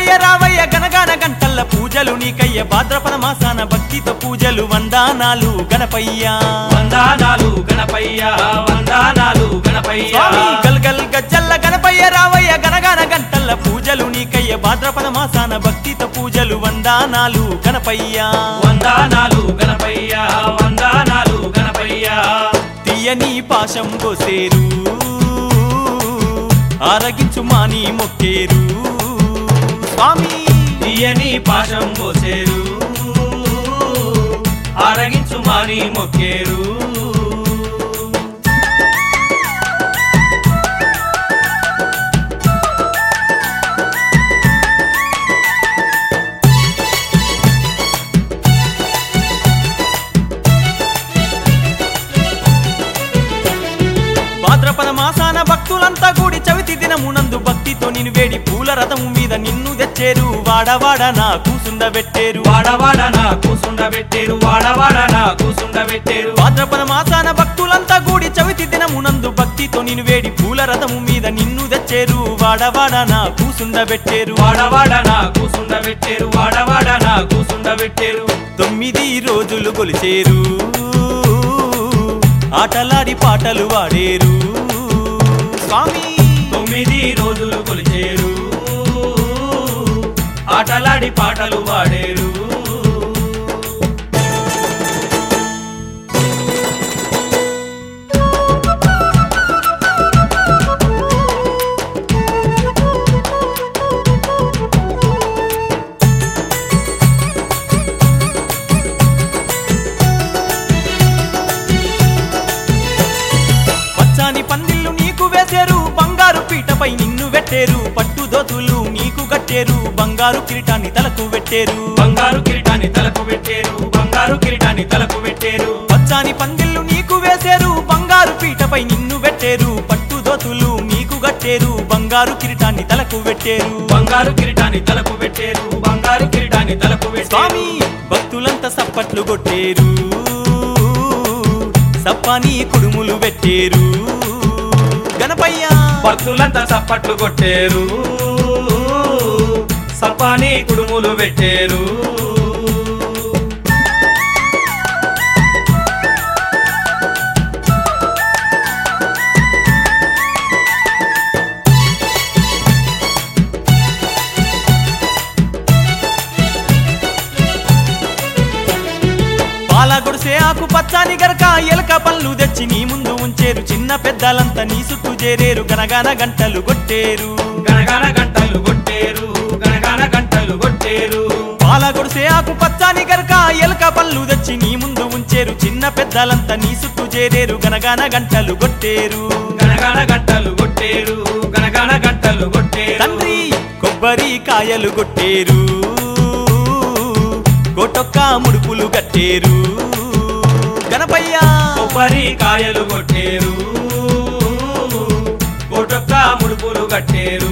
గణపయ్య రావయ్య గనగాన గంటల్ల పూజలు నీకయ్య భాద్రపద మాసాన భక్తితో పూజలు వందనాలు గణపయ్య వందనాలు గణపయ్య వందనాలు గణపయ్య స్వామి గల్గల్ గజ్జల్ల గణపయ్య రావయ్య గనగాన గంటల్ల పూజలు నీకయ్య భాద్రపద మాసాన భక్తితో పూజలు వందనాలు గణపయ్య వందనాలు గణపయ్య వందనాలు గణపయ్య తీయని పాశం గోసేరు ఆరగించు మాని మొక్కేరు స్వామి తీయని పాశం పోసేరు ఆరగించు మాని మొక్కేరు భాద్రపద మాసాన భక్తులంతా కూడి చవితి దినమునందు భక్తితో నిన్ను వేడి పూల రథము మీద నిన్ను తెచ్చేరు వాడవాడ నా కూసుండబెట్టేరు వాడవాడ నా కూసుండబెట్టేరు వాడవాడ నా కూసుండబెట్టేరు భాద్రపద మాసాన భక్తులంతా కూడి చవితి దినమునందు భక్తితో నిన్ను వేడి పూల రథము మీద నిన్ను తెచ్చేరు వాడవాడ నా కూసుండబెట్టేరు వాడవాడ నా కూసుండబెట్టేరు వాడవాడ నా కూసుండబెట్టేరు 9 రోజులు కొలిచేరు ఆటలాడి పాటలు వాడేరు స్వామి 9 రోజులు కొలిచేరు ఆటలాడి పాటలు వాడేరు పచ్చాని పందిళ్ళు నీకు వేసేరు బంగారు పీటపై నిన్ను పెట్టేరు పట్టు దోతులు నీకు కట్టేరు బంగారు కిరీటాన్ని తలకు పెట్టేరు బంగారు కిరీటాన్ని తలకు పెట్టేరు బంగారు కిరీటాన్ని తలకు పెట్టేరు పచ్చాని పందిళ్ళు నీకు వేసేరు బంగారు పీటపై నిన్ను పెట్టేరు పట్టు దోతులు నీకు కట్టేరు బంగారు కిరీటాన్ని తలకు పెట్టేరు బంగారు కిరీటాన్ని తలకు పెట్టేరు బంగారు కిరీటాన్ని తలకు పెట్టేరు స్వామి భక్తులంతా సప్పట్లు కొట్టేరు సప్పాని కుడుములు పెట్టేరు గణపయ్య భక్తులంతా సప్పట్లు కొట్టేరు సప్పాని కుడుములు పెట్టేరు పాల గుడిసే ఆకు పచ్చాని గరక ఎలక పళ్ళు తెచ్చి నీ ముందు ఉంచేరు చిన్న పెద్దలంతా నీ చుట్టూ చేరేరు గనగాన గంటలు కొట్టేరు గణగణ గంటలు కొట్టేరు గణగణ గంటలు కొట్టేరు పాల గుడిసే ఆకు పచ్చాని గరక ఎలక పళ్ళు తెచ్చి నీ ముందు ఉంచేరు చిన్న పెద్దలంతా నీ చుట్టూ చేరేరు గనగాన గంటలు కొట్టేరు గణగణ గంటలు కొట్టేరు గణగణ గంటలు కొట్టేరు తండ్రి కొబ్బరి కాయలు కొట్టేరు కోటొక్క ముడుపులు కట్టేరు గణపయ్య కొబ్బరి కాయలు కొట్టేరు కోటొక్క ముడుపులు కట్టేరు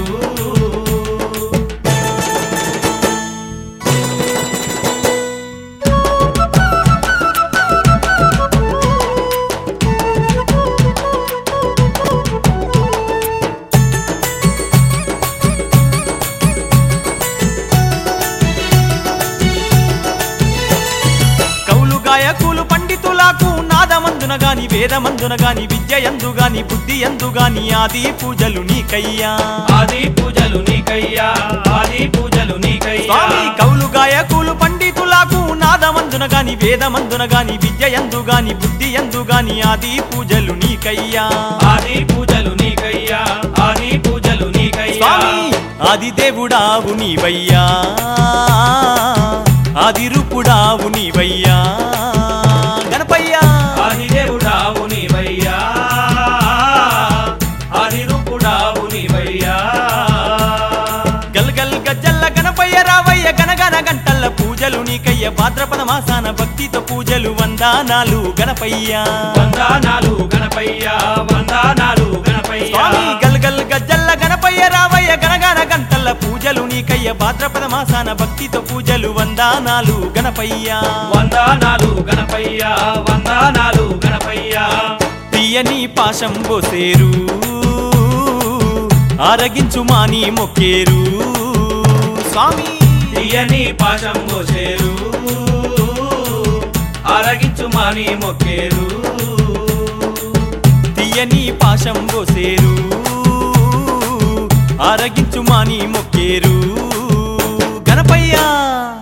గాయకులు పండితులకు నాదమందున గాని వేదమందున గాని విద్య యందు గాని బుద్ధి యందు గాని ఆది పూజలు నీకయ్యా ఆది పూజలు నీకయ్యా ఆది పూజలు నీకయ్యా స్వామి కౌలు గాయకులు పండితులకు నాదమందున గాని వేదమందున గాని విద్య యందు గాని బుద్ధి యందు గాని ఆది పూజలు నీకయ్యా ఆది పూజలు నీకయ్యా ఆది పూజలు నీకయ్యా స్వామి ఆది దేవుడావు నీవయ్యా ఆది రూపుడావు నీవయ్యా గణపయ్యా ఆది దేవుడావు నీవయ్యా ఆది రూపుడావు నీవయ్యా గల్గల్ గజ్జల్ల గణపయ్య రావయ్య గనగన గంటల్ల పూజలు నీకయ్య భాద్రపద మాసాన భక్తితో పూజలు వందనాలు గణపయ్య వందనాలు గణపయ్య వందనాలు గణపయ్య స్వామి గల్గల్ గజ్జల్ల గణపయ్య రావయ్య గనగన గంటల్ల పూజలు నీకయ్య భాద్రపద మాసాన భక్తితో పూజలు వందనాలు గణపయ్య వందనాలు గణపయ్య వందనాలు గణపయ్య తీయని పాశం బోసేరు ఆరగించు మాని మొక్కేరు స్వామి తీయని పాశం మోసేరు ఆరగించు మాని మొక్కేరు తీయని పాశం గోసేరు ఆరగించు మాని మొక్కేరు గణపయ్యా